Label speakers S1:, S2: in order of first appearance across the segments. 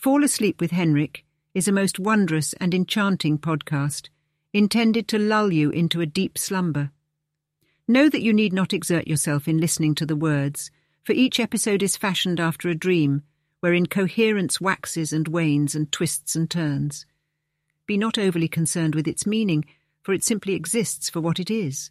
S1: Fall Asleep with Henrik is a most wondrous and enchanting podcast, intended to lull you into a deep slumber. Know that you need not exert yourself in listening to the words, for each episode is fashioned after a dream, wherein coherence waxes and wanes and twists and turns. Be not overly concerned with its meaning, for it simply exists for what it is.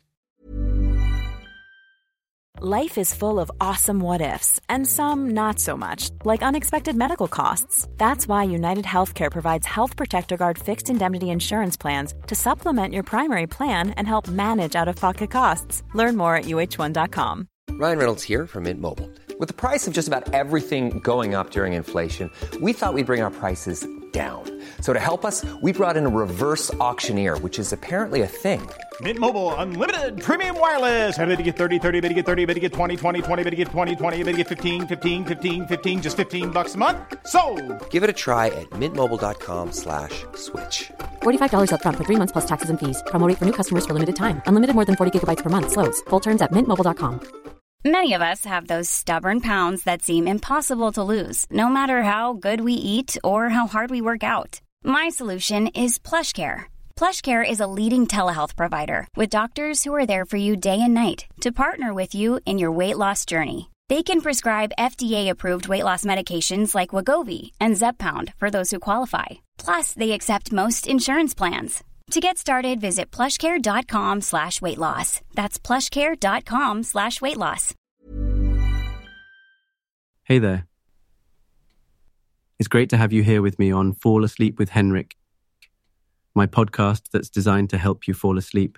S2: Life is full of awesome what-ifs, and some not so much, like unexpected medical costs. That's why United Healthcare provides Health Protector Guard fixed indemnity insurance plans to supplement your primary plan and help manage out-of-pocket costs. Learn more at uh1.com.
S3: Ryan Reynolds here from Mint Mobile. With the price of just about everything going up during inflation, we thought we'd bring our prices down. So to help us, we brought in a reverse auctioneer, which is apparently a thing.
S4: Mint Mobile Unlimited Premium Wireless. How to get 30, 30, bit to get 30, bit to get 20, 20, 20, bit to get 20, 20, bit to get 15, 15, 15, 15, just $15 a month? Sold!
S3: Give it a try at mintmobile.com/switch.
S5: $45 up front for 3 months plus taxes and fees. Promo rate for new customers for limited time. Unlimited more than 40 gigabytes per month. Slows full terms at mintmobile.com.
S6: Many of us have those stubborn pounds that seem impossible to lose, no matter how good we eat or how hard we work out. My solution is PlushCare. PlushCare is a leading telehealth provider with doctors who are there for you day and night to partner with you in your weight loss journey. They can prescribe FDA-approved weight loss medications like Wegovy and Zepbound for those who qualify. Plus, they accept most insurance plans. To get started, visit plushcare.com/weightloss. That's plushcare.com/weightloss.
S7: Hey there. It's great to have you here with me on Fall Asleep with Henrik, my podcast that's designed to help you fall asleep.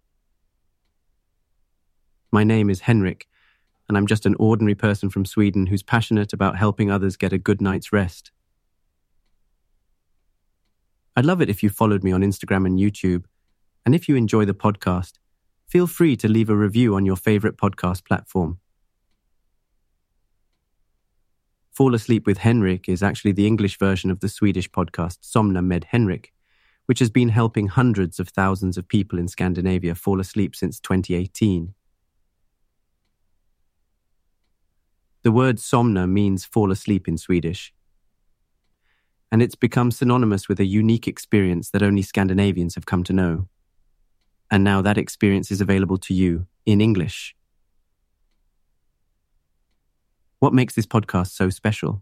S7: My name is Henrik, and I'm just an ordinary person from Sweden who's passionate about helping others get a good night's rest. I'd love it if you followed me on Instagram and YouTube, and if you enjoy the podcast, feel free to leave a review on your favorite podcast platform. Fall Asleep with Henrik is actually the English version of the Swedish podcast Somna med Henrik, which has been helping hundreds of thousands of people in Scandinavia fall asleep since 2018. The word somna means fall asleep in Swedish, and it's become synonymous with a unique experience that only Scandinavians have come to know. And now that experience is available to you in English. What makes this podcast so special?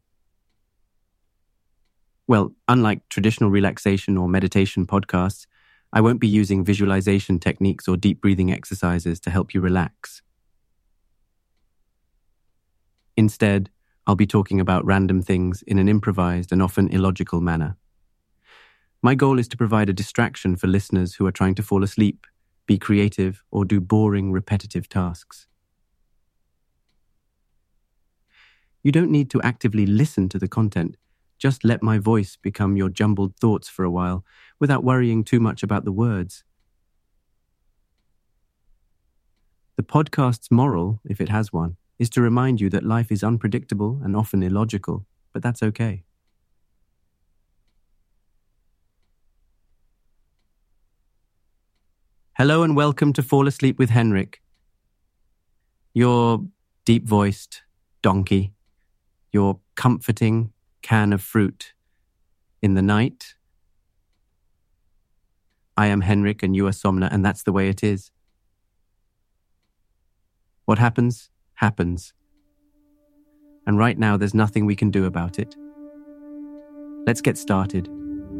S7: Well, unlike traditional relaxation or meditation podcasts, I won't be using visualization techniques or deep breathing exercises to help you relax. Instead, I'll be talking about random things in an improvised and often illogical manner. My goal is to provide a distraction for listeners who are trying to fall asleep, be creative, or do boring, repetitive tasks. You don't need to actively listen to the content. Just let my voice become your jumbled thoughts for a while, without worrying too much about the words. The podcast's moral, if it has one, is to remind you that life is unpredictable and often illogical, but that's okay. Hello and welcome to Fall Asleep with Henrik. Your deep-voiced donkey, your comforting can of fruit in the night. I am Henrik and you are Somna, and that's the way it is. What happens, happens. And right now, there's nothing we can do about it. Let's get started.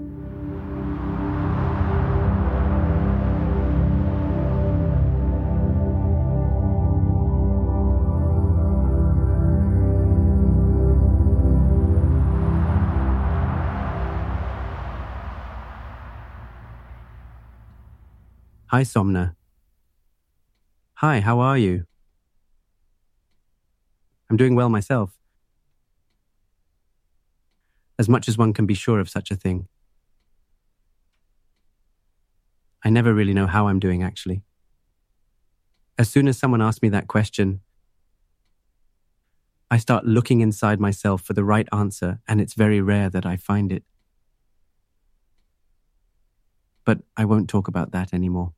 S7: Hi, Somna. Hi, how are you? I'm doing well myself. As much as one can be sure of such a thing. I never really know how I'm doing, actually. As soon as someone asks me that question, I start looking inside myself for the right answer, and it's very rare that I find it. But I won't talk about that anymore.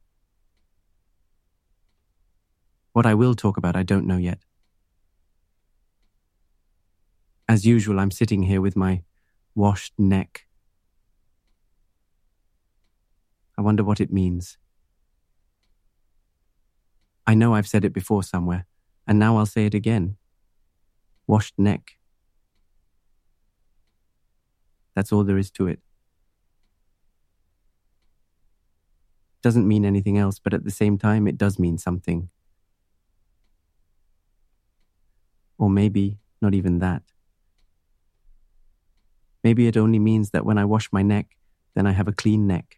S7: What I will talk about, I don't know yet. As usual, I'm sitting here with my washed neck. I wonder what it means. I know I've said it before somewhere, and now I'll say it again. Washed neck. That's all there is to it. Doesn't mean anything else, but at the same time, it does mean something. Or maybe not even that. Maybe it only means that when I wash my neck, then I have a clean neck.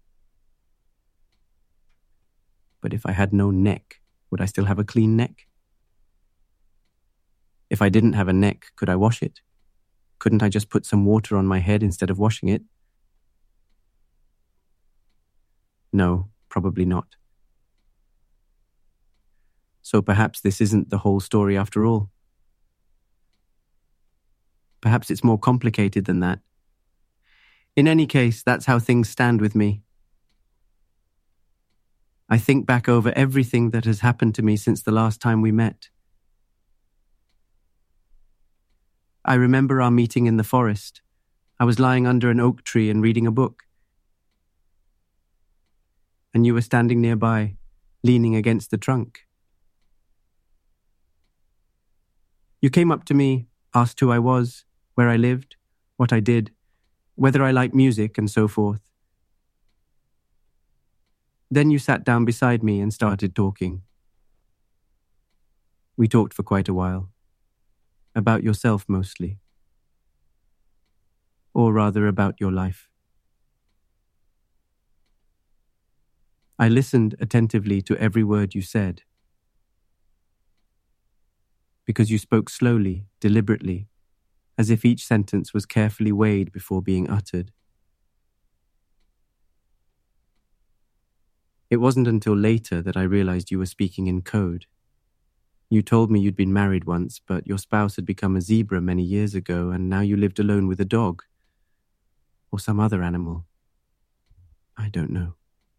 S7: But if I had no neck, would I still have a clean neck? If I didn't have a neck, could I wash it? Couldn't I just put some water on my head instead of washing it? No, probably not. So perhaps this isn't the whole story after all. Perhaps it's more complicated than that. In any case, that's how things stand with me. I think back over everything that has happened to me since the last time we met. I remember our meeting in the forest. I was lying under an oak tree and reading a book. And you were standing nearby, leaning against the trunk. You came up to me, asked who I was, where I lived, what I did, whether I liked music, and so forth. Then you sat down beside me and started talking. We talked for quite a while. About yourself mostly. Or rather about your life. I listened attentively to every word you said. Because you spoke slowly, deliberately, as if each sentence was carefully weighed before being uttered. It wasn't until later that I realized you were speaking in code. You told me you'd been married once, but your spouse had become a zebra many years ago, and now you lived alone with a dog. Or some other animal. I don't know.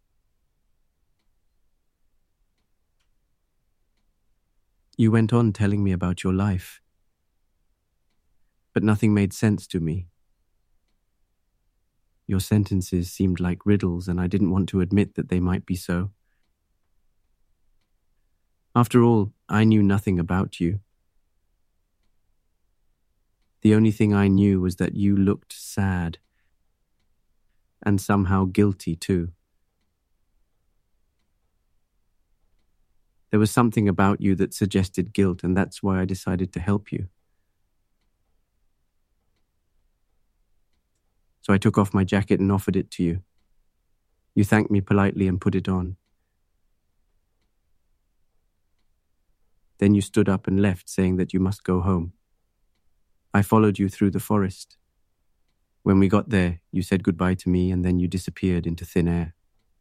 S7: You went on telling me about your life. But nothing made sense to me. Your sentences seemed like riddles, and I didn't want to admit that they might be so. After all, I knew nothing about you. The only thing I knew was that you looked sad. And somehow guilty too. There was something about you that suggested guilt, and that's why I decided to help you. So I took off my jacket and offered it to you. You thanked me politely and put it on. Then you stood up and left, saying that you must go home. I followed you through the forest. When we got there, you said goodbye to me, and then you disappeared into thin air.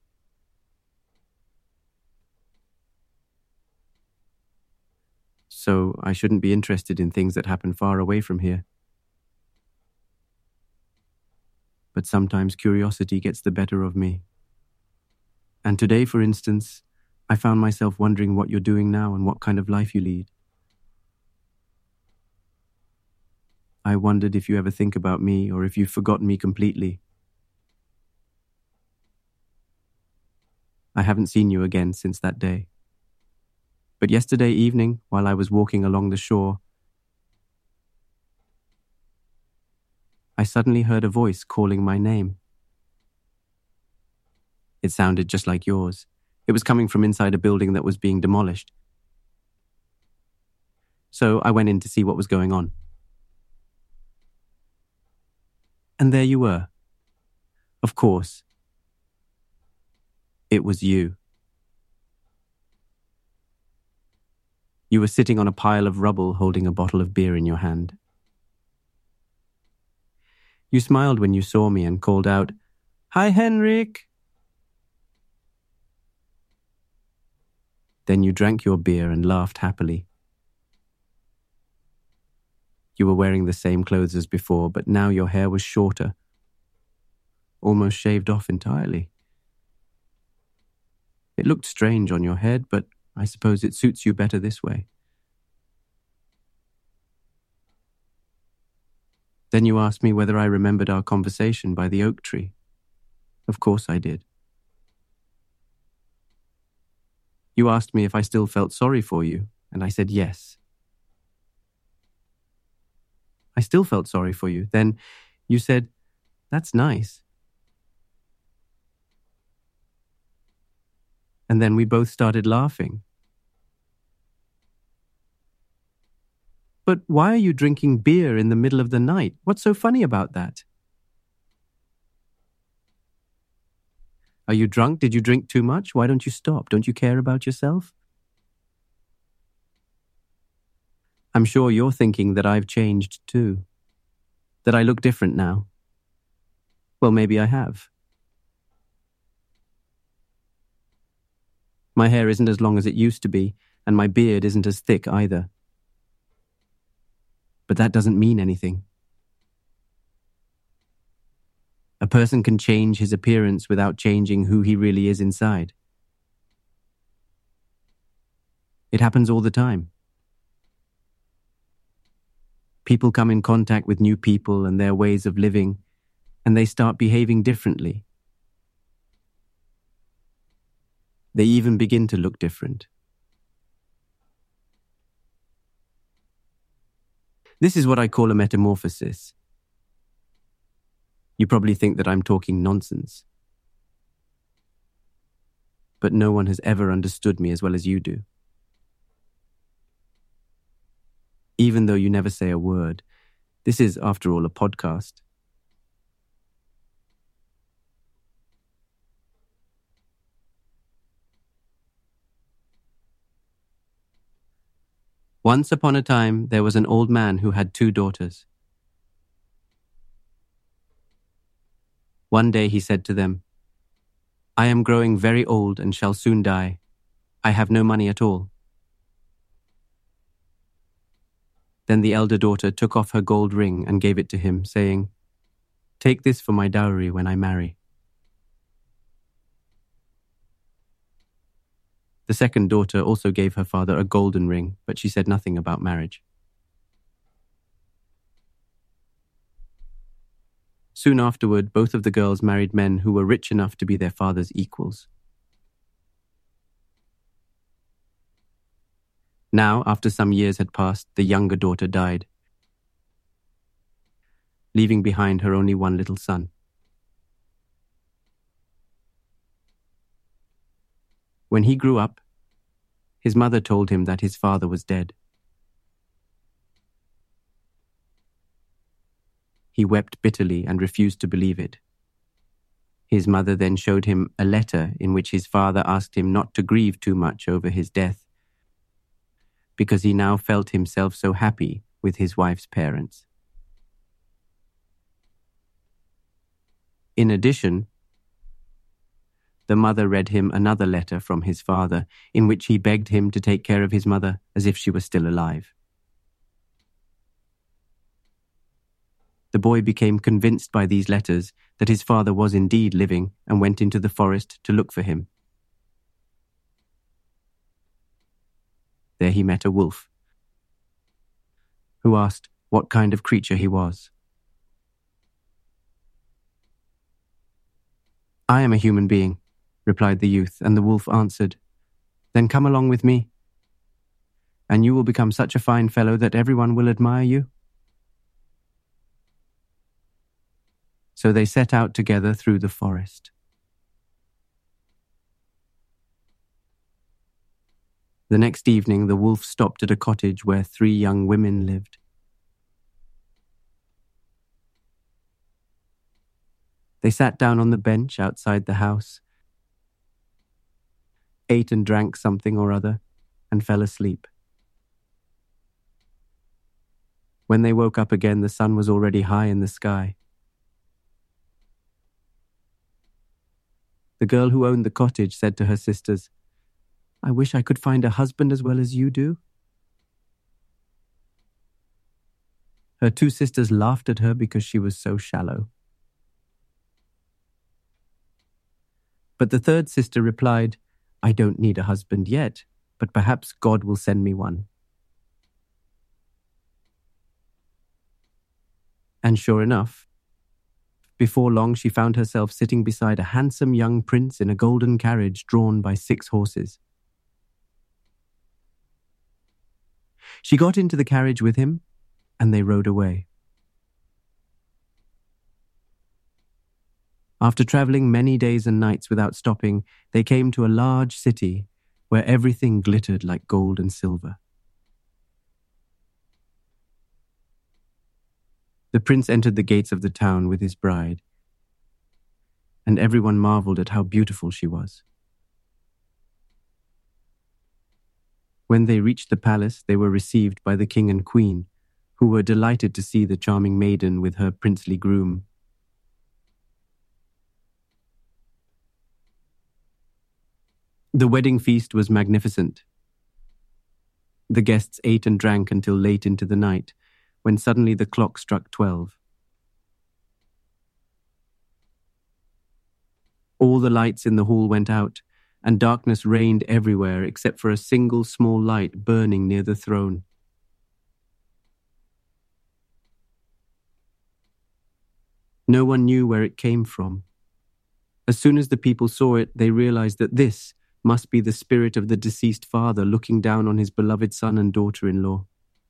S7: So I shouldn't be interested in things that happen far away from here. But sometimes curiosity gets the better of me. And today, for instance, I found myself wondering what you're doing now and what kind of life you lead. I wondered if you ever think about me or if you've forgotten me completely. I haven't seen you again since that day. But yesterday evening, while I was walking along the shore, I suddenly heard a voice calling my name. It sounded just like yours. It was coming from inside a building that was being demolished. So I went in to see what was going on. And there you were. Of course. It was you. You were sitting on a pile of rubble holding a bottle of beer in your hand. You smiled when you saw me and called out, "Hi, Henrik!" Then you drank your beer and laughed happily. You were wearing the same clothes as before, but now your hair was shorter, almost shaved off entirely. It looked strange on your head, but I suppose it suits you better this way. Then you asked me whether I remembered our conversation by the oak tree. Of course I did. You asked me if I still felt sorry for you, and I said yes. I still felt sorry for you. Then you said, "That's nice." And then we both started laughing. But why are you drinking beer in the middle of the night? What's so funny about that? Are you drunk? Did you drink too much? Why don't you stop? Don't you care about yourself? I'm sure you're thinking that I've changed too. That I look different now. Well, maybe I have. My hair isn't as long as it used to be, and my beard isn't as thick either. But that doesn't mean anything. A person can change his appearance without changing who he really is inside. It happens all the time. People come in contact with new people and their ways of living, and they start behaving differently. They even begin to look different. This is what I call a metamorphosis. You probably think that I'm talking nonsense. But no one has ever understood me as well as you do. Even though you never say a word, this is, after all, a podcast. Once upon a time, there was an old man who had 2 daughters. One day he said to them, "I am growing very old and shall soon die. I have no money at all." Then the elder daughter took off her gold ring and gave it to him, saying, "Take this for my dowry when I marry." The second daughter also gave her father a golden ring, but she said nothing about marriage. Soon afterward, both of the girls married men who were rich enough to be their father's equals. Now, after some years had passed, the younger daughter died, leaving behind her only one little son. When he grew up, his mother told him that his father was dead. He wept bitterly and refused to believe it. His mother then showed him a letter in which his father asked him not to grieve too much over his death, because he now felt himself so happy with his wife's parents. In addition, the mother read him another letter from his father, in which he begged him to take care of his mother as if she was still alive. The boy became convinced by these letters that his father was indeed living and went into the forest to look for him. There he met a wolf, who asked what kind of creature he was. "I am a human being," replied the youth, and the wolf answered, "Then come along with me, and you will become such a fine fellow that everyone will admire you." So they set out together through the forest. The next evening, the wolf stopped at a cottage where 3 young women lived. They sat down on the bench outside the house, ate and drank something or other, and fell asleep. When they woke up again, the sun was already high in the sky. The girl who owned the cottage said to her sisters, "I wish I could find a husband as well as you do." Her 2 sisters laughed at her because she was so shallow. But the third sister replied, "I don't need a husband yet, but perhaps God will send me one." And sure enough, before long she found herself sitting beside a handsome young prince in a golden carriage drawn by 6 horses. She got into the carriage with him, and they rode away. After travelling many days and nights without stopping, they came to a large city where everything glittered like gold and silver. The prince entered the gates of the town with his bride, and everyone marvelled at how beautiful she was. When they reached the palace, they were received by the king and queen, who were delighted to see the charming maiden with her princely groom. The wedding feast was magnificent. The guests ate and drank until late into the night, when suddenly the clock struck 12. All the lights in the hall went out, and darkness reigned everywhere except for a single small light burning near the throne. No one knew where it came from. As soon as the people saw it, they realized that this must be the spirit of the deceased father looking down on his beloved son and daughter-in-law.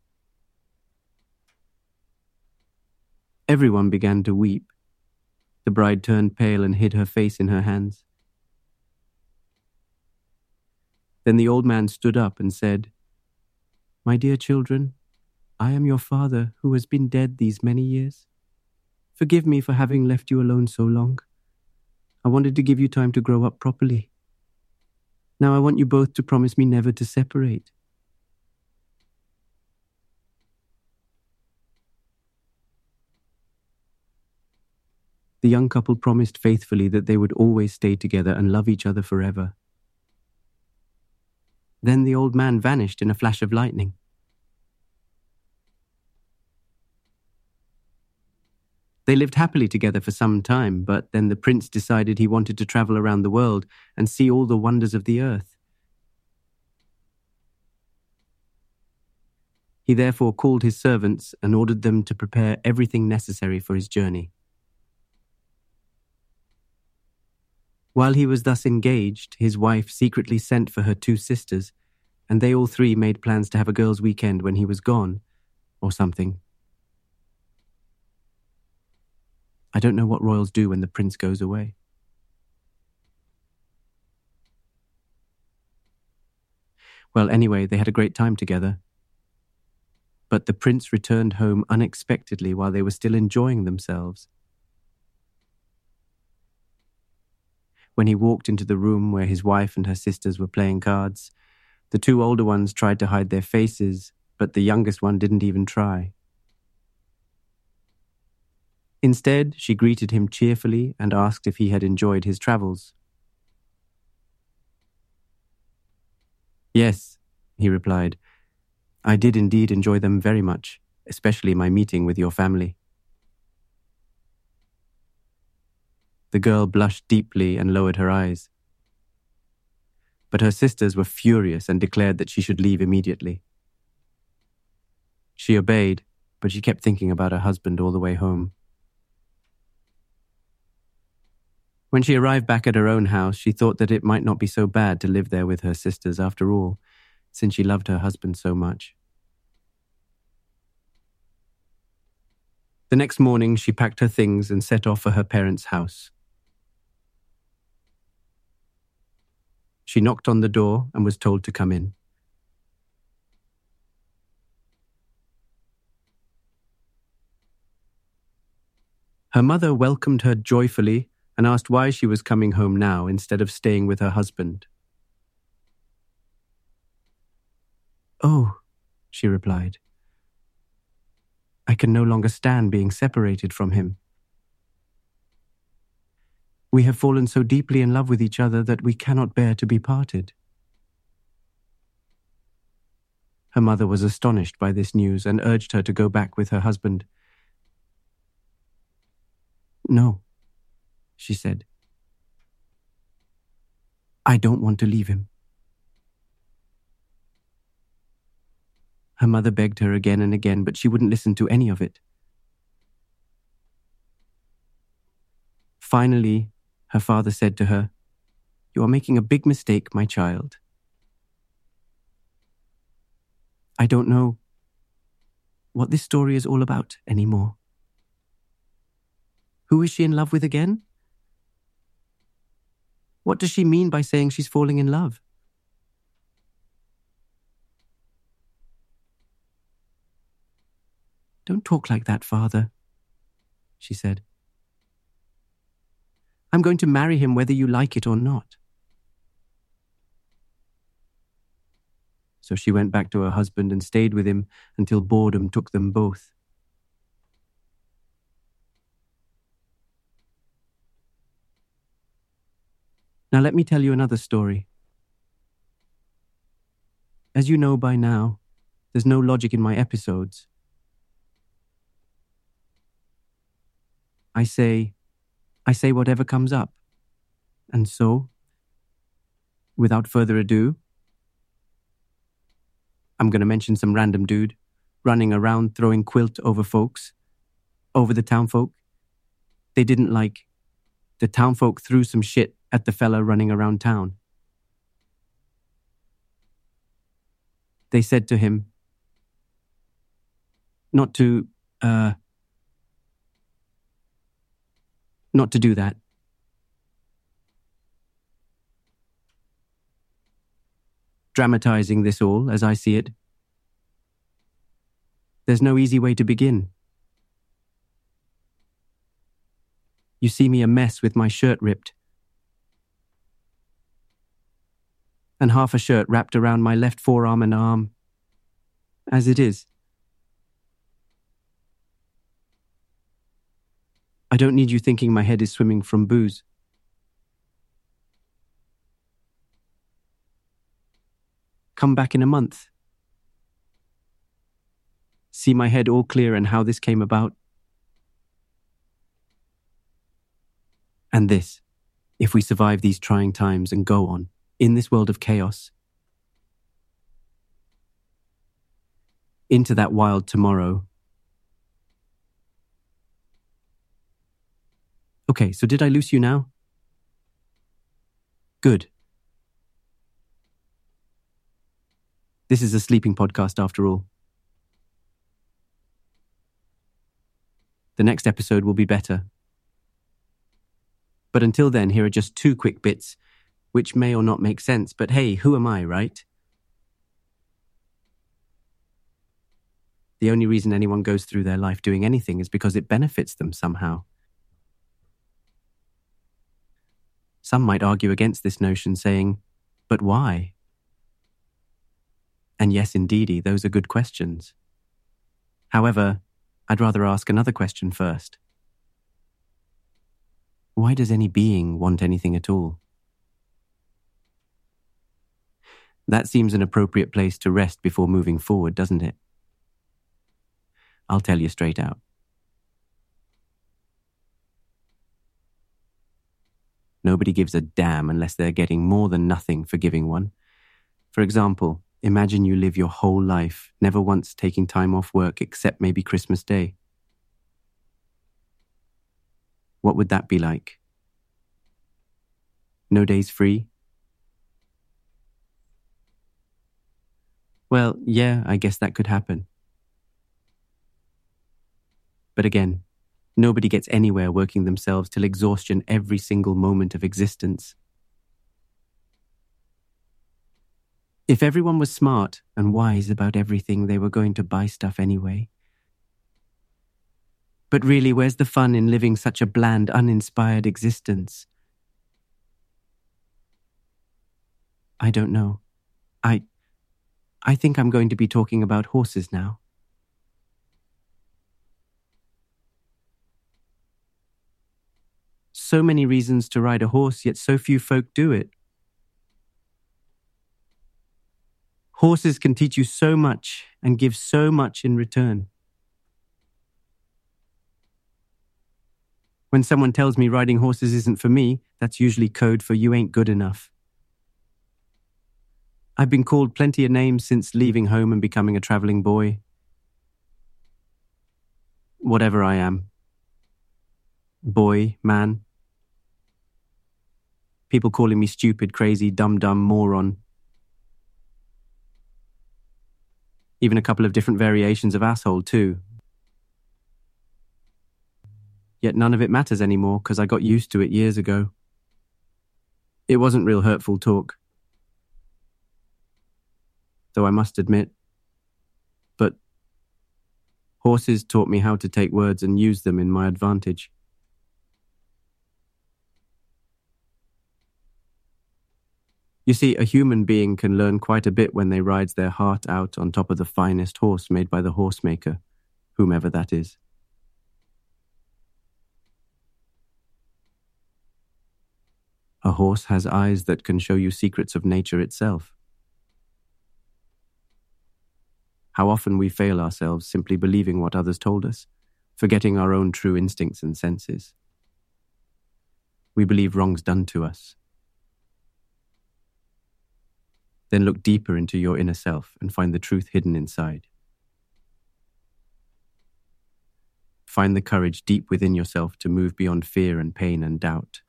S7: Everyone began to weep. The bride turned pale and hid her face in her hands. Then the old man stood up and said, "My dear children, I am your father who has been dead these many years. Forgive me for having left you alone so long. I wanted to give you time to grow up properly. Now I want you both to promise me never to separate." The young couple promised faithfully that they would always stay together and love each other forever. Then the old man vanished in a flash of lightning. They lived happily together for some time, but then the prince decided he wanted to travel around the world and see all the wonders of the earth. He therefore called his servants and ordered them to prepare everything necessary for his journey. While he was thus engaged, his wife secretly sent for her 2 sisters, and they all 3 made plans to have a girls' weekend when he was gone, or something. I don't know what royals do when the prince goes away. Well, anyway, they had a great time together. But the prince returned home unexpectedly while they were still enjoying themselves. When he walked into the room where his wife and her sisters were playing cards, the 2 older ones tried to hide their faces, but the youngest one didn't even try. Instead, she greeted him cheerfully and asked if he had enjoyed his travels. "Yes," he replied, "I did indeed enjoy them very much, especially my meeting with your family." The girl blushed deeply and lowered her eyes. But her sisters were furious and declared that she should leave immediately. She obeyed, but she kept thinking about her husband all the way home. When she arrived back at her own house, she thought that it might not be so bad to live there with her sisters after all, since she loved her husband so much. The next morning, she packed her things and set off for her parents' house. She knocked on the door and was told to come in. Her mother welcomed her joyfully and asked why she was coming home now instead of staying with her husband. "Oh," she replied, "I can no longer stand being separated from him. We have fallen so deeply in love with each other that we cannot bear to be parted." Her mother was astonished by this news and urged her to go back with her husband. "No," she said. "I don't want to leave him." Her mother begged her again and again, but she wouldn't listen to any of it. Finally, her father said to her, "You are making a big mistake, my child. I don't know what this story is all about anymore. Who is she in love with again? What does she mean by saying she's falling in love?" "Don't talk like that, father," she said. "I'm going to marry him whether you like it or not." So she went back to her husband and stayed with him until boredom took them both. Now let me tell you another story. As you know by now, there's no logic in my episodes. I say whatever comes up. And so, without further ado, I'm going to mention some random dude running around throwing quilt over folks, over the townfolk. They didn't like. The townfolk threw some shit at the fella running around town. They said to him, not to do that. Dramatizing this all, as I see it, there's no easy way to begin. You see me a mess with my shirt ripped, and half a shirt wrapped around my left forearm and arm, as it is. I don't need you thinking my head is swimming from booze. Come back in a month. See my head all clear and how this came about. And this, if we survive these trying times and go on, in this world of chaos, into that wild tomorrow. Okay, so did I loose you now? Good. This is a sleeping podcast after all. The next episode will be better. But until then, here are just 2 quick bits, which may or not make sense, but hey, who am I, right? The only reason anyone goes through their life doing anything is because it benefits them somehow. Some might argue against this notion, saying, but why? And yes, indeedy, those are good questions. However, I'd rather ask another question first. Why does any being want anything at all? That seems an appropriate place to rest before moving forward, doesn't it? I'll tell you straight out. Nobody gives a damn unless they're getting more than nothing for giving one. For example, imagine you live your whole life, never once taking time off work except maybe Christmas Day. What would that be like? No days free? Well, yeah, I guess that could happen. But again, nobody gets anywhere working themselves till exhaustion every single moment of existence. If everyone was smart and wise about everything, they were going to buy stuff anyway. But really, where's the fun in living such a bland, uninspired existence? I don't know. I think I'm going to be talking about horses now. So many reasons to ride a horse, yet so few folk do it. Horses can teach you so much and give so much in return. When someone tells me riding horses isn't for me, that's usually code for you ain't good enough. I've been called plenty of names since leaving home and becoming a traveling boy. Whatever I am. Boy, man, People calling me stupid, crazy, dumb, moron. Even a couple of different variations of asshole too. Yet none of it matters anymore because I got used to it years ago. It wasn't real hurtful talk. Though I must admit. But horses taught me how to take words and use them in my advantage. You see, a human being can learn quite a bit when they ride their heart out on top of the finest horse made by the horsemaker, whomever that is. A horse has eyes that can show you secrets of nature itself. How often we fail ourselves simply believing what others told us, forgetting our own true instincts and senses. We believe wrong's done to us. Then look deeper into your inner self and find the truth hidden inside. Find the courage deep within yourself to move beyond fear and pain and doubt.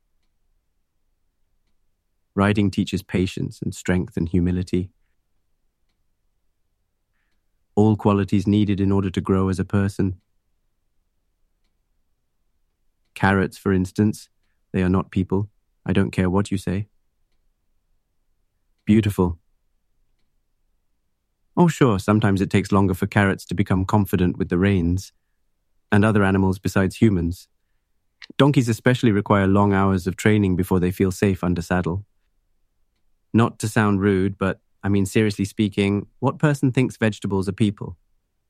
S7: Riding teaches patience and strength and humility. All qualities needed in order to grow as a person. Carrots, for instance, they are not people. I don't care what you say. Beautiful. Oh, sure, sometimes it takes longer for carrots to become confident with the reins, and other animals besides humans. Donkeys especially require long hours of training before they feel safe under saddle. Not to sound rude, but I mean, seriously speaking, what person thinks vegetables are people?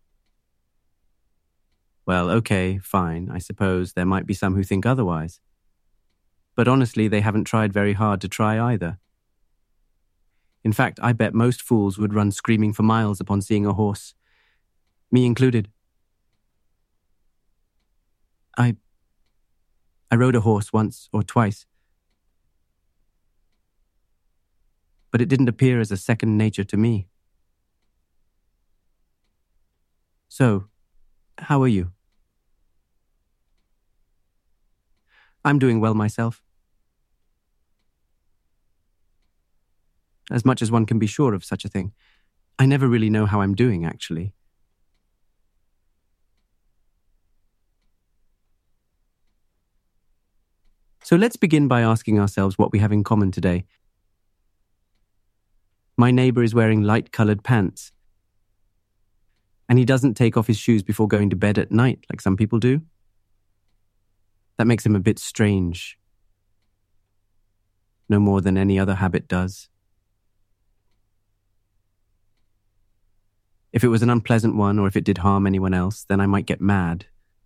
S7: Well, okay, fine, I suppose there might be some who think otherwise. But honestly, they haven't tried very hard to try either. In fact, I bet most fools would run screaming for miles upon seeing a horse. Me included. I rode a horse once or twice. But it didn't appear as a second nature to me. So, how are you? I'm doing well myself. As much as one can be sure of such a thing. I never really know how I'm doing, actually. So let's begin by asking ourselves what we have in common today. My neighbor is wearing light-colored pants. And he doesn't take off his shoes before going to bed at night, like some people do. That makes him a bit strange. No more than any other habit does. If it was an unpleasant one or if it did harm anyone else, then I might get mad.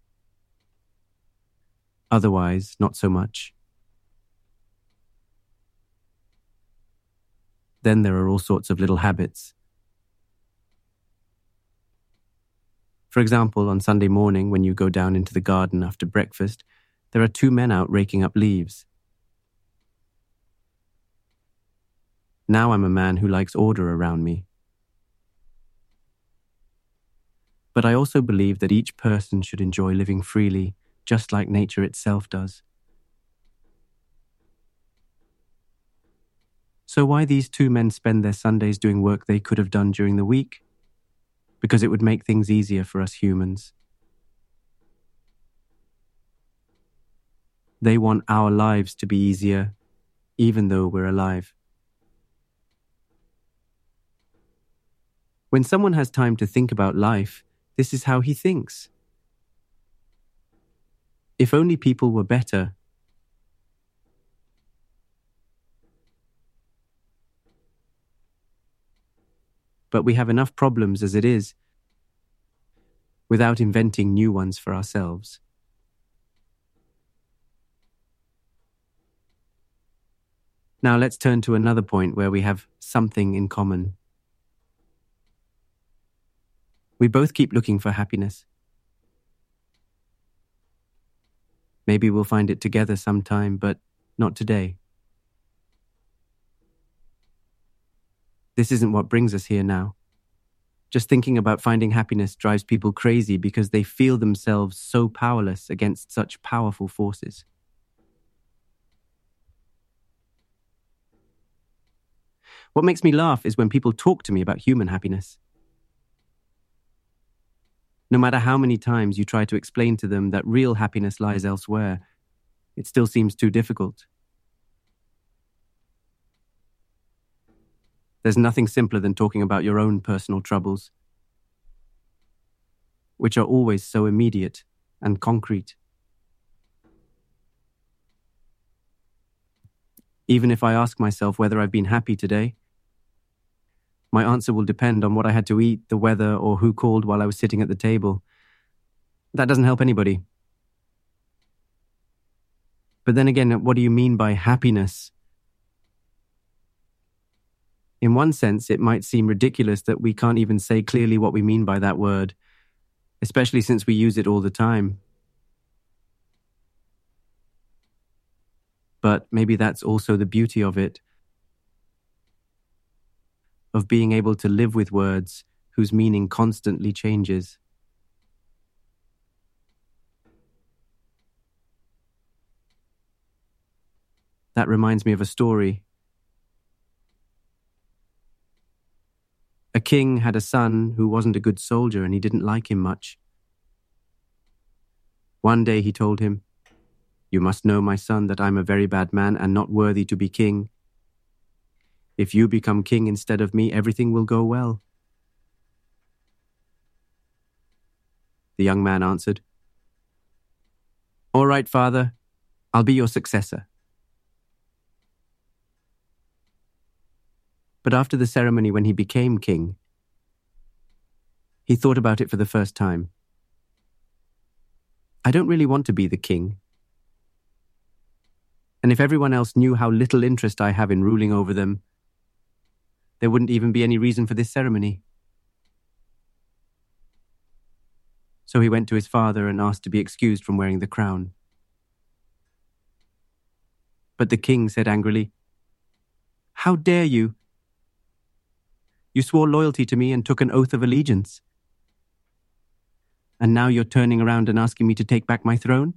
S7: Otherwise, not so much. Then there are all sorts of little habits. For example, on Sunday morning, when you go down into the garden after breakfast, there are 2 men out raking up leaves. Now I'm a man who likes order around me. But I also believe that each person should enjoy living freely, just like nature itself does. So why these 2 men spend their Sundays doing work they could have done during the week? Because it would make things easier for us humans. They want our lives to be easier, even though we're alive. When someone has time to think about life, this is how he thinks. If only people were better. But we have enough problems as it is, without inventing new ones for ourselves. Now let's turn to another point where we have something in common. We both keep looking for happiness. Maybe we'll find it together sometime, but not today. This isn't what brings us here now. Just thinking about finding happiness drives people crazy because they feel themselves so powerless against such powerful forces. What makes me laugh is when people talk to me about human happiness. No matter how many times you try to explain to them that real happiness lies elsewhere, it still seems too difficult. There's nothing simpler than talking about your own personal troubles, which are always so immediate and concrete. Even if I ask myself whether I've been happy today, my answer will depend on what I had to eat, the weather, or who called while I was sitting at the table. That doesn't help anybody. But then again, what do you mean by happiness? In one sense, it might seem ridiculous that we can't even say clearly what we mean by that word, especially since we use it all the time. But maybe that's also the beauty of it, of being able to live with words whose meaning constantly changes. That reminds me of a story. A king had a son who wasn't a good soldier and he didn't like him much. One day he told him, "You must know, my son, that I'm a very bad man and not worthy to be king. If you become king instead of me, everything will go well." The young man answered, "All right, father, I'll be your successor." But after the ceremony when he became king, he thought about it for the first time. I don't really want to be the king. And if everyone else knew how little interest I have in ruling over them, there wouldn't even be any reason for this ceremony. So he went to his father and asked to be excused from wearing the crown. But the king said angrily, "How dare you? You swore loyalty to me and took an oath of allegiance. And now you're turning around and asking me to take back my throne?"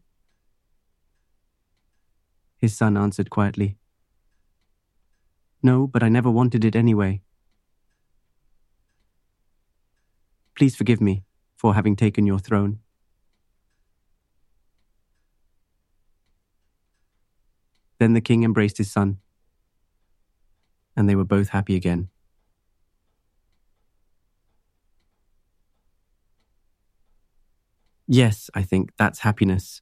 S7: His son answered quietly, "No, but I never wanted it anyway. Please forgive me for having taken your throne." Then the king embraced his son, and they were both happy again. Yes, I think that's happiness.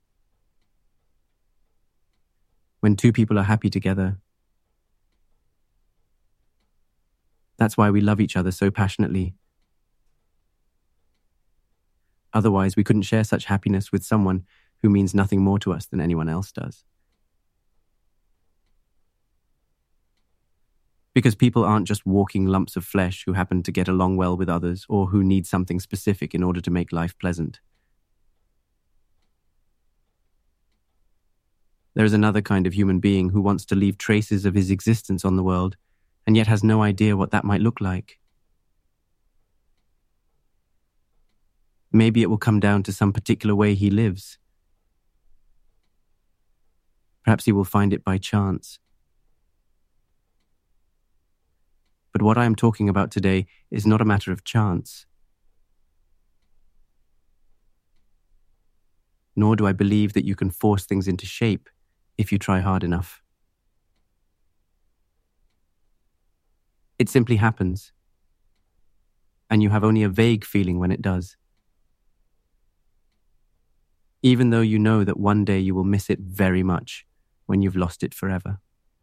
S7: When two people are happy together. That's why we love each other so passionately. Otherwise, we couldn't share such happiness with someone who means nothing more to us than anyone else does. Because people aren't just walking lumps of flesh who happen to get along well with others or who need something specific in order to make life pleasant. There is another kind of human being who wants to leave traces of his existence on the world and yet has no idea what that might look like. Maybe it will come down to some particular way he lives. Perhaps he will find it by chance. But what I am talking about today is not a matter of chance. Nor do I believe that you can force things into shape if you try hard enough. It simply happens, and you have only a vague feeling when it does. Even though you know that one day you will miss it very much when you've lost it forever.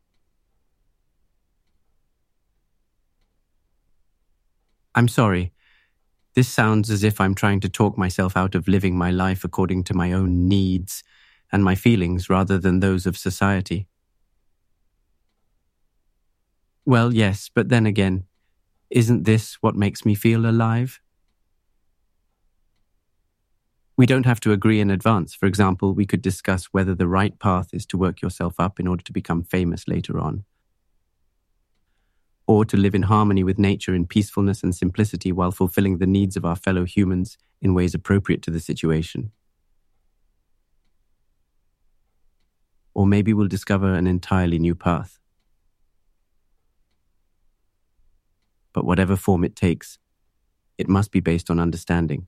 S7: I'm sorry. This sounds as if I'm trying to talk myself out of living my life according to my own needs and my feelings rather than those of society. Well, yes, but then again, isn't this what makes me feel alive? We don't have to agree in advance. For example, we could discuss whether the right path is to work yourself up in order to become famous later on, or to live in harmony with nature in peacefulness and simplicity while fulfilling the needs of our fellow humans in ways appropriate to the situation. Or maybe we'll discover an entirely new path. but whatever form it takes, it must be based on understanding.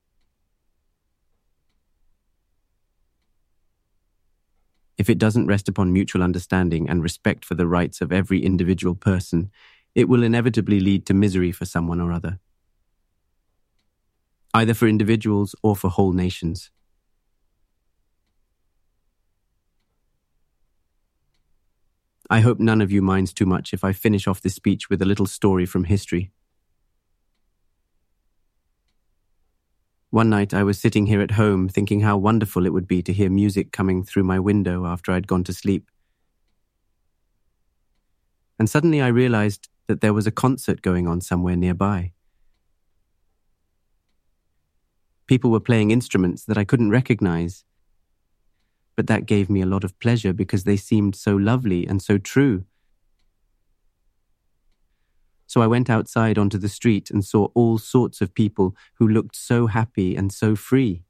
S7: If it doesn't rest upon mutual understanding and respect for the rights of every individual person, it will inevitably lead to misery for someone or other, either for individuals or for whole nations. I hope none of you minds too much if I finish off this speech with a little story from history. One night I was sitting here at home thinking how wonderful it would be to hear music coming through my window after I'd gone to sleep. And suddenly I realized that there was a concert going on somewhere nearby. People were playing instruments that I couldn't recognize, but that gave me a lot of pleasure because they seemed so lovely and so true. So I went outside onto the street and saw all sorts of people who looked so happy and so free.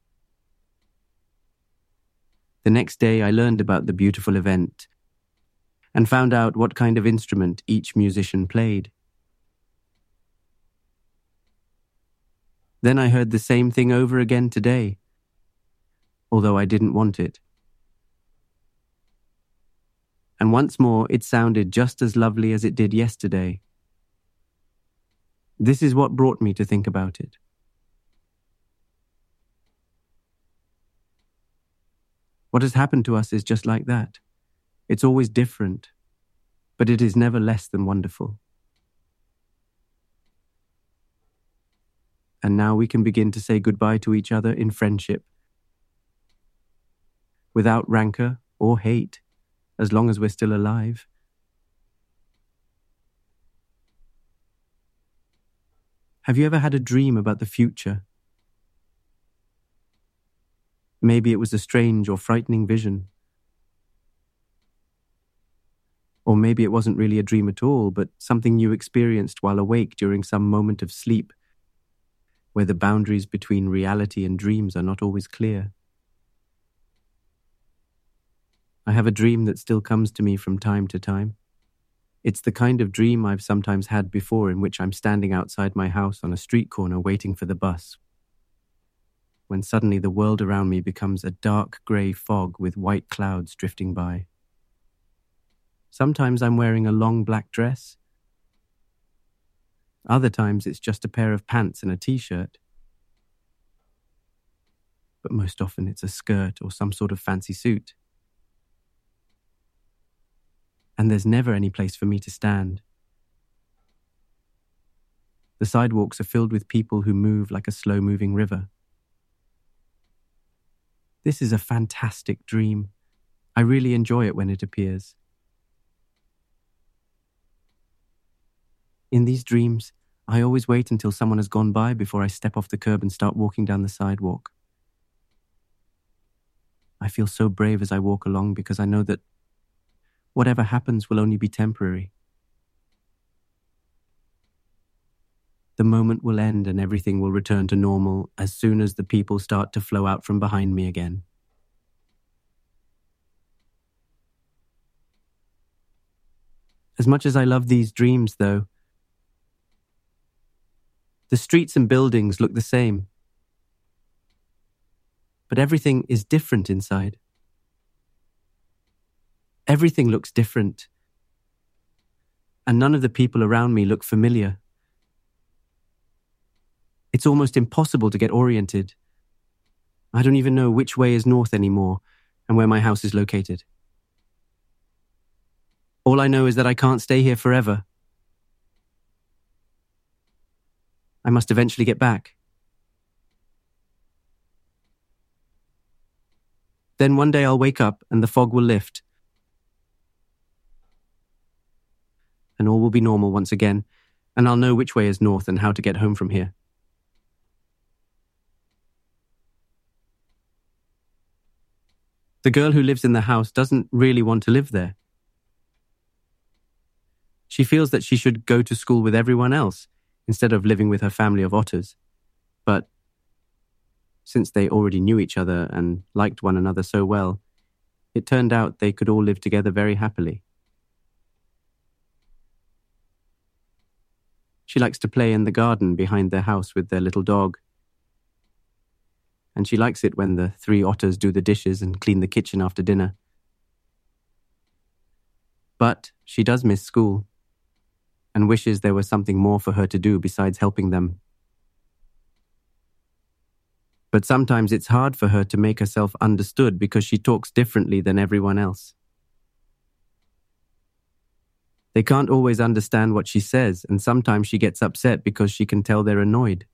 S7: The next day I learned about the beautiful event and found out what kind of instrument each musician played. Then I heard the same thing over again today, although I didn't want it. And once more it sounded just as lovely as it did yesterday. This is what brought me to think about it. What has happened to us is just like that. It's always different, but it is never less than wonderful. And now we can begin to say goodbye to each other in friendship, without rancor or hate, as long as we're still alive. Have you ever had a dream about the future? Maybe it was a strange or frightening vision. Or maybe it wasn't really a dream at all, but something you experienced while awake during some moment of sleep, where the boundaries between reality and dreams are not always clear. I have a dream that still comes to me from time to time. It's the kind of dream I've sometimes had before, in which I'm standing outside my house on a street corner waiting for the bus, when suddenly the world around me becomes a dark grey fog with white clouds drifting by. Sometimes I'm wearing a long black dress. Other times it's just a pair of pants and a t-shirt. But most often it's a skirt or some sort of fancy suit. And there's never any place for me to stand. The sidewalks are filled with people who move like a slow-moving river. This is a fantastic dream. I really enjoy it when it appears. In these dreams, I always wait until someone has gone by before I step off the curb and start walking down the sidewalk. I feel so brave as I walk along because I know that whatever happens will only be temporary. The moment will end and everything will return to normal as soon as the people start to flow out from behind me again. As much as I love these dreams, though, the streets and buildings look the same. But everything is different inside. Everything looks different. And none of the people around me look familiar. It's almost impossible to get oriented. I don't even know which way is north anymore and where my house is located. All I know is that I can't stay here forever. I must eventually get back. Then one day I'll wake up and the fog will lift. And all will be normal once again, and I'll know which way is north and how to get home from here. The girl who lives in the house doesn't really want to live there. She feels that she should go to school with everyone else instead of living with her family of otters. But since they already knew each other and liked one another so well, it turned out they could all live together very happily. She likes to play in the garden behind their house with their little dog. And she likes it when the 3 otters do the dishes and clean the kitchen after dinner. But she does miss school and wishes there was something more for her to do besides helping them. But sometimes it's hard for her to make herself understood because she talks differently than everyone else. They can't always understand what she says, and sometimes she gets upset because she can tell they're annoyed.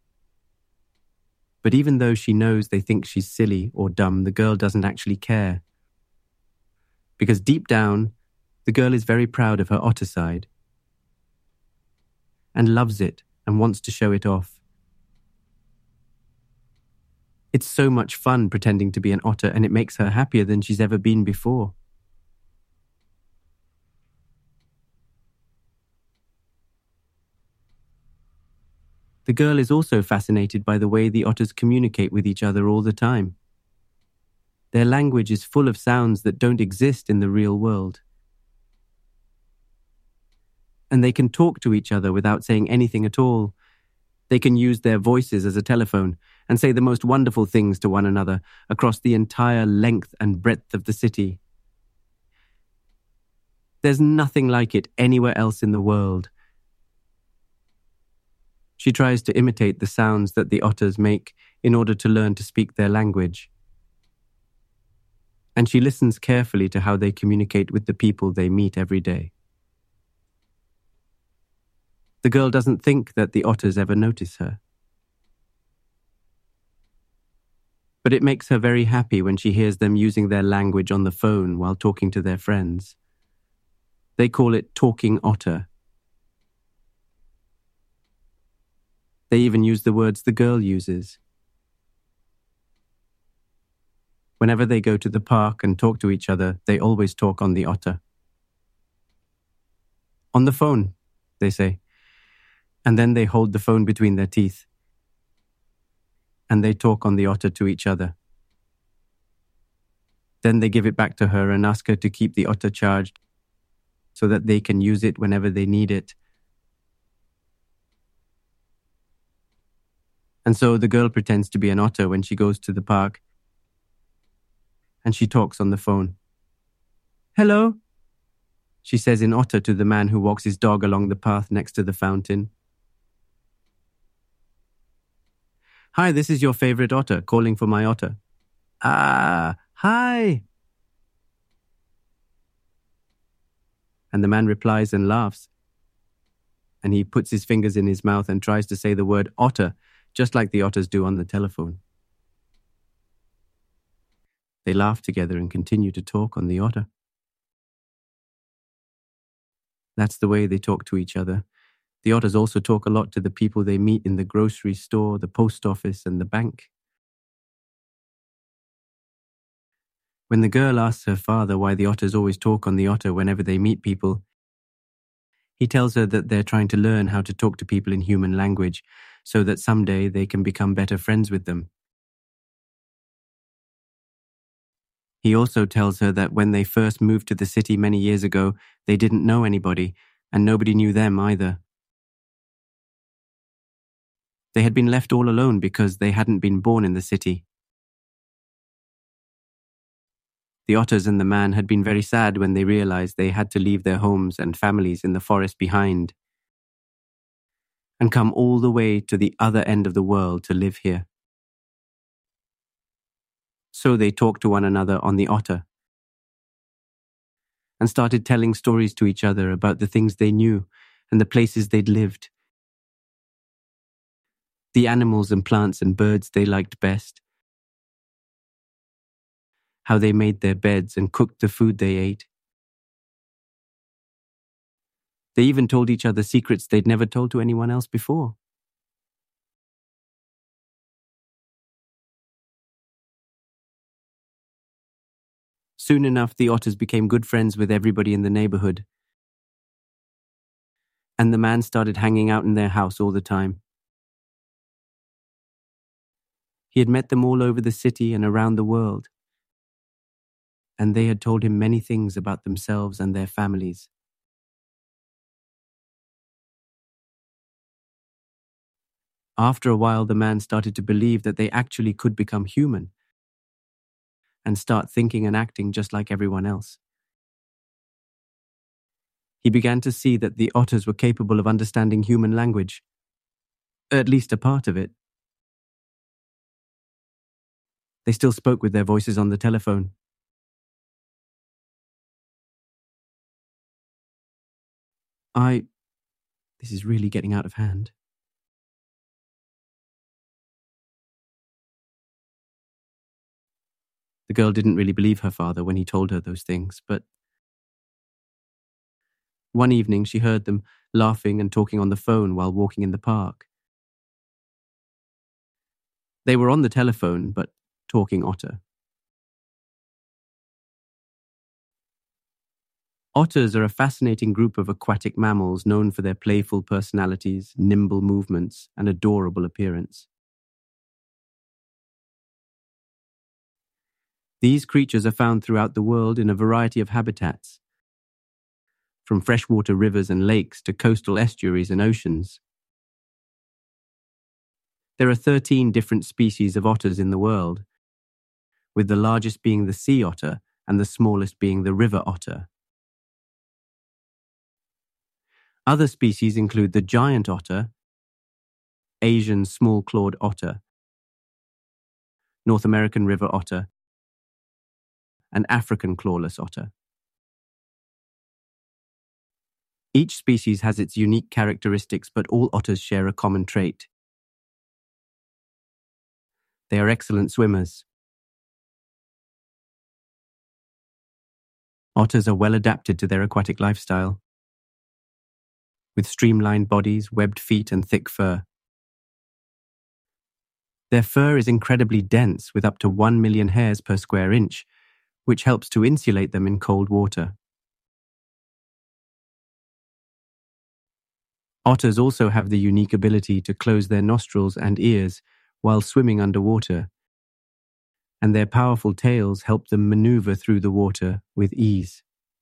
S7: But even though she knows they think she's silly or dumb, the girl doesn't actually care. Because deep down, the girl is very proud of her otter side and loves it and wants to show it off. It's so much fun pretending to be an otter, and it makes her happier than she's ever been before. The girl is also fascinated by the way the otters communicate with each other all the time. Their language is full of sounds that don't exist in the real world. And they can talk to each other without saying anything at all. They can use their voices as a telephone and say the most wonderful things to one another across the entire length and breadth of the city. There's nothing like it anywhere else in the world. She tries to imitate the sounds that the otters make in order to learn to speak their language. And she listens carefully to how they communicate with the people they meet every day. The girl doesn't think that the otters ever notice her. But it makes her very happy when she hears them using their language on the phone while talking to their friends. They call it talking otter. They even use the words the girl uses. Whenever they go to the park and talk to each other, they always talk on the otter. On the phone, they say. And then they hold the phone between their teeth. And they talk on the otter to each other. Then they give it back to her and ask her to keep the otter charged so that they can use it whenever they need it. And so the girl pretends to be an otter when she goes to the park. And she talks on the phone. "Hello," she says in otter to the man who walks his dog along the path next to the fountain. "Hi, this is your favorite otter, calling for my otter." "Ah, hi." And the man replies and laughs. And he puts his fingers in his mouth and tries to say the word otter, just like the otters do on the telephone. They laugh together and continue to talk on the otter. That's the way they talk to each other. The otters also talk a lot to the people they meet in the grocery store, the post office, and the bank. When the girl asks her father why the otters always talk on the otter whenever they meet people, he tells her that they're trying to learn how to talk to people in human language so that someday they can become better friends with them. He also tells her that when they first moved to the city many years ago, they didn't know anybody, and nobody knew them either. They had been left all alone because they hadn't been born in the city. The otters and the man had been very sad when they realized they had to leave their homes and families in the forest behind and come all the way to the other end of the world to live here. So they talked to one another on the otter and started telling stories to each other about the things they knew and the places they'd lived, the animals and plants and birds they liked best, how they made their beds and cooked the food they ate. They even told each other secrets they'd never told to anyone else before. Soon enough, the otters became good friends with everybody in the neighborhood. And the man started hanging out in their house all the time. He had met them all over the city and around the world. And they had told him many things about themselves and their families. After a while, the man started to believe that they actually could become human and start thinking and acting just like everyone else. He began to see that the otters were capable of understanding human language, at least a part of it. They still spoke with their voices on the telephone. This is really getting out of hand. The girl didn't really believe her father when he told her those things, but one evening she heard them laughing and talking on the phone while walking in the park. They were on the telephone, but talking otter. Otters are a fascinating group of aquatic mammals known for their playful personalities, nimble movements, and adorable appearance. These creatures are found throughout the world in a variety of habitats, from freshwater rivers and lakes to coastal estuaries and oceans. There are 13 different species of otters in the world, with the largest being the sea otter and the smallest being the river otter. Other species include the giant otter, Asian small-clawed otter, North American river otter, and African clawless otter. Each species has its unique characteristics, but all otters share a common trait. They are excellent swimmers. Otters are well adapted to their aquatic lifestyle, with streamlined bodies, webbed feet, and thick fur. Their fur is incredibly dense, with up to 1 million hairs per square inch, which helps to insulate them in cold water. Otters also have the unique ability to close their nostrils and ears while swimming underwater, and their powerful tails help them maneuver through the water with ease.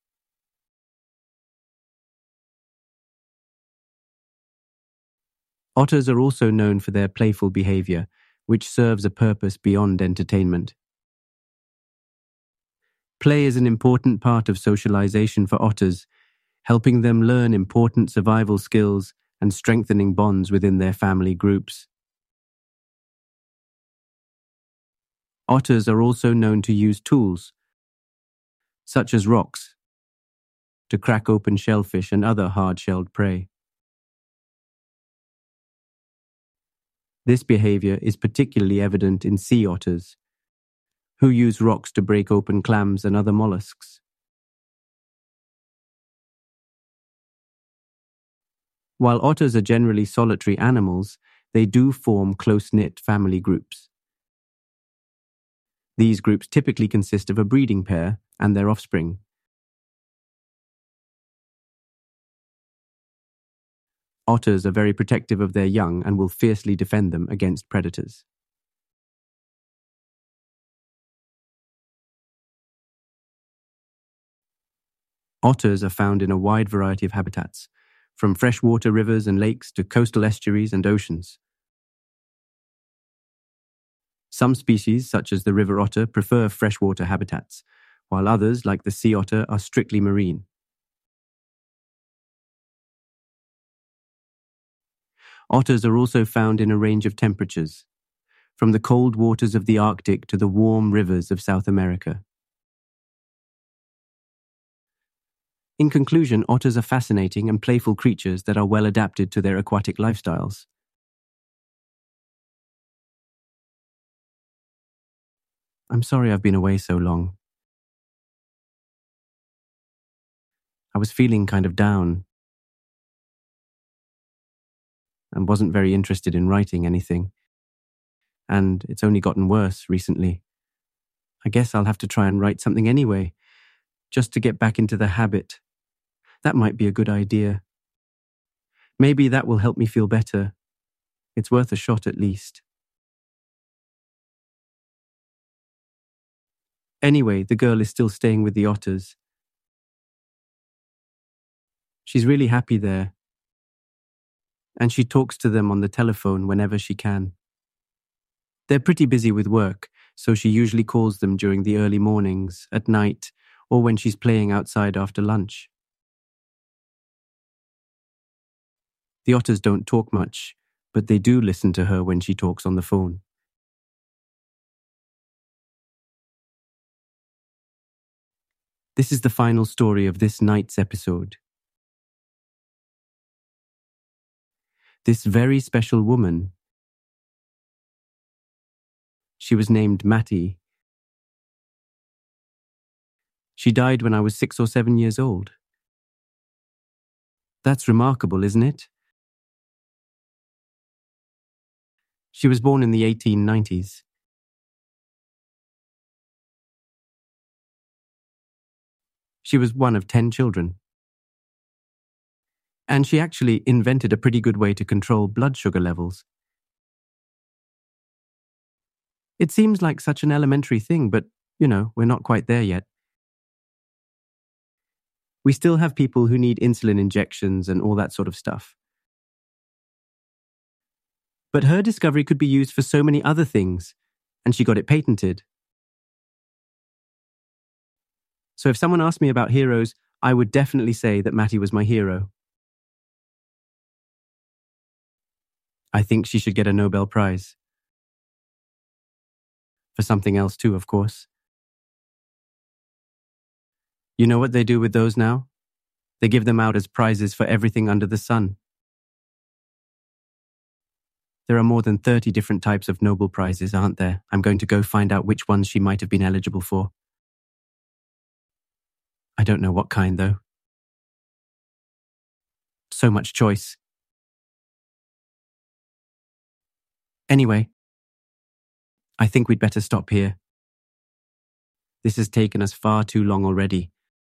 S7: Otters are also known for their playful behavior, which serves a purpose beyond entertainment. Play is an important part of socialization for otters, helping them learn important survival skills and strengthening bonds within their family groups. Otters are also known to use tools, such as rocks, to crack open shellfish and other hard-shelled prey. This behavior is particularly evident in sea otters, who use rocks to break open clams and other mollusks. While otters are generally solitary animals, they do form close-knit family groups. These groups typically consist of a breeding pair and their offspring. Otters are very protective of their young and will fiercely defend them against predators. Otters are found in a wide variety of habitats, from freshwater rivers and lakes to coastal estuaries and oceans. Some species, such as the river otter, prefer freshwater habitats, while others, like the sea otter, are strictly marine. Otters are also found in a range of temperatures, from the cold waters of the Arctic to the warm rivers of South America. In conclusion, otters are fascinating and playful creatures that are well adapted to their aquatic lifestyles. I'm sorry I've been away so long. I was feeling kind of down and wasn't very interested in writing anything. And it's only gotten worse recently. I guess I'll have to try and write something anyway, just to get back into the habit. That might be a good idea. Maybe that will help me feel better. It's worth a shot at least. Anyway, the girl is still staying with the otters. She's really happy there. and she talks to them on the telephone whenever she can. They're pretty busy with work, so she usually calls them during the early mornings, at night, or when she's playing outside after lunch. The otters don't talk much, but they do listen to her when she talks on the phone. This is the final story of this night's episode. This very special woman, she was named Mattie. She died when I was 6 or 7 years old. That's remarkable, isn't it? She was born in the 1890s. She was one of 10 children. And she actually invented a pretty good way to control blood sugar levels. It seems like such an elementary thing, but, we're not quite there yet. We still have people who need insulin injections and all that sort of stuff. But her discovery could be used for so many other things, and she got it patented. So if someone asked me about heroes, I would definitely say that Mattie was my hero. I think she should get a Nobel Prize. For something else too, of course. You know what they do with those now? They give them out as prizes for everything under the sun. There are more than 30 different types of Nobel Prizes, aren't there? I'm going to go find out which ones she might have been eligible for. I don't know what kind, though. So much choice. Anyway, I think we'd better stop here. This has taken us far too long already.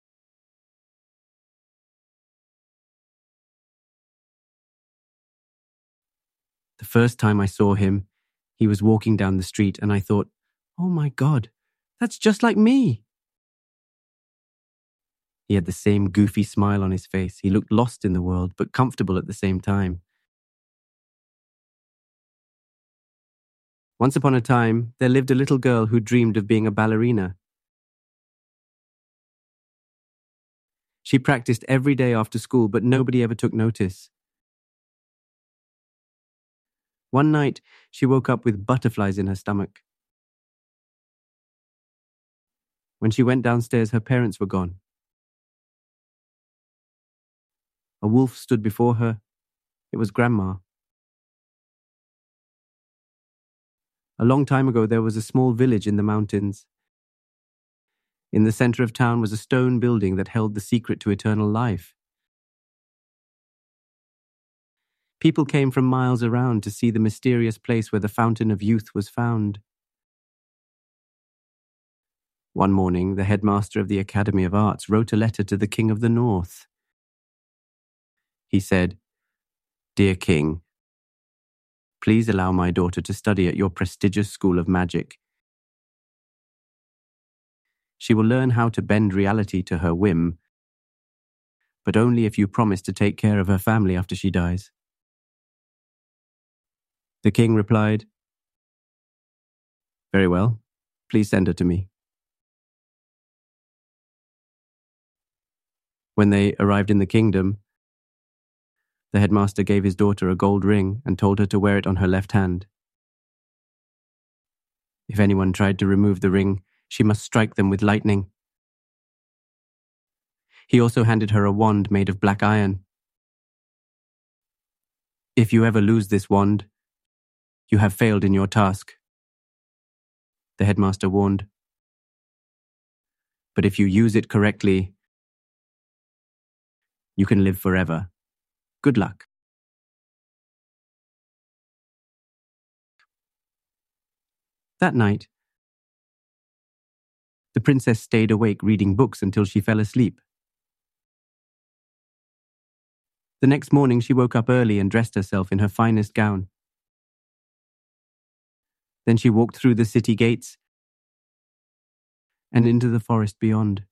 S7: The first time I saw him, he was walking down the street and I thought, oh my God, that's just like me. He had the same goofy smile on his face. He looked lost in the world, but comfortable at the same time. Once upon a time, there lived a little girl who dreamed of being a ballerina. She practiced every day after school, but nobody ever took notice. One night, she woke up with butterflies in her stomach. When she went downstairs, her parents were gone. A wolf stood before her. It was Grandma. A long time ago, there was a small village in the mountains. In the center of town was a stone building that held the secret to eternal life. People came from miles around to see the mysterious place where the fountain of youth was found. One morning, the headmaster of the Academy of Arts wrote a letter to the King of the North. He said, "Dear King, please allow my daughter to study at your prestigious school of magic. She will learn how to bend reality to her whim, but only if you promise to take care of her family after she dies." The king replied, "Very well, please send her to me." When they arrived in the kingdom, the headmaster gave his daughter a gold ring and told her to wear it on her left hand. If anyone tried to remove the ring, she must strike them with lightning. He also handed her a wand made of black iron. "If you ever lose this wand, you have failed in your task," the headmaster warned. "But if you use it correctly, you can live forever. Good luck." That night, the princess stayed awake reading books until she fell asleep. The next morning, she woke up early and dressed herself in her finest gown. Then she walked through the city gates and into the forest beyond.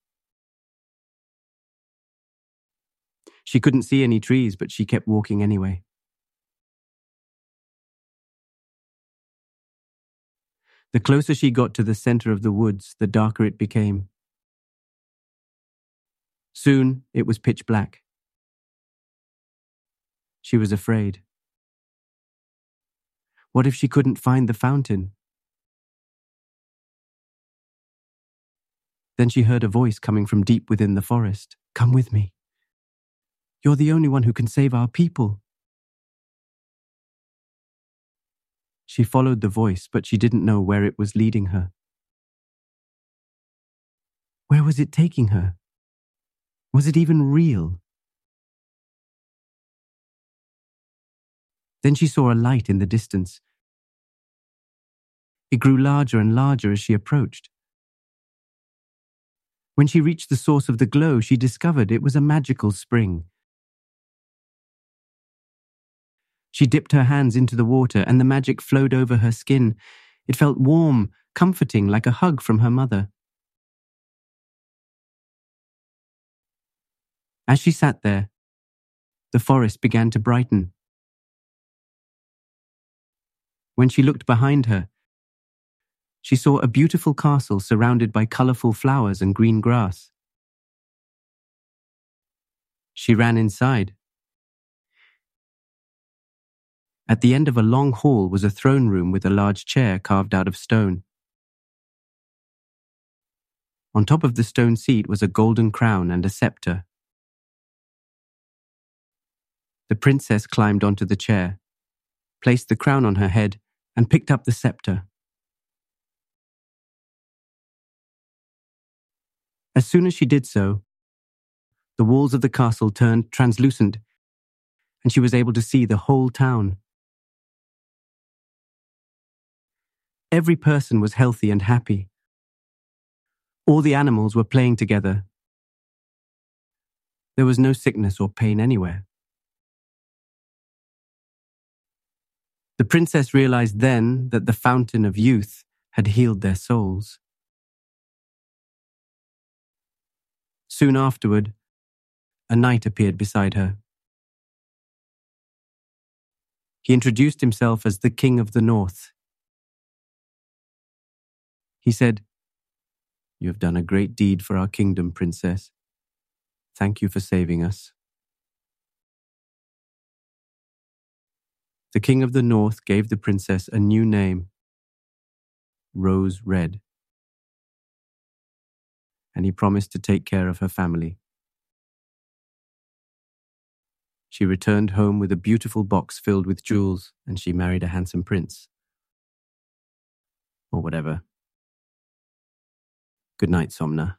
S7: She couldn't see any trees, but she kept walking anyway. The closer she got to the center of the woods, the darker it became. Soon, it was pitch black. She was afraid. What if she couldn't find the fountain? Then she heard a voice coming from deep within the forest. "Come with me. You're the only one who can save our people." She followed the voice, but she didn't know where it was leading her. Where was it taking her? Was it even real? Then she saw a light in the distance. It grew larger and larger as she approached. When she reached the source of the glow, she discovered it was a magical spring. She dipped her hands into the water and the magic flowed over her skin. It felt warm, comforting, like a hug from her mother. As she sat there, the forest began to brighten. When she looked behind her, she saw a beautiful castle surrounded by colorful flowers and green grass. She ran inside. At the end of a long hall was a throne room with a large chair carved out of stone. On top of the stone seat was a golden crown and a scepter. The princess climbed onto the chair, placed the crown on her head, and picked up the scepter. As soon as she did so, the walls of the castle turned translucent, and she was able to see the whole town. Every person was healthy and happy. All the animals were playing together. There was no sickness or pain anywhere. The princess realized then that the fountain of youth had healed their souls. Soon afterward, a knight appeared beside her. He introduced himself as the King of the North. He said, "You have done a great deed for our kingdom, princess. Thank you for saving us." The King of the North gave the princess a new name, Rose Red, and he promised to take care of her family. She returned home with a beautiful box filled with jewels, and she married a handsome prince. Or whatever. Good night, Somna.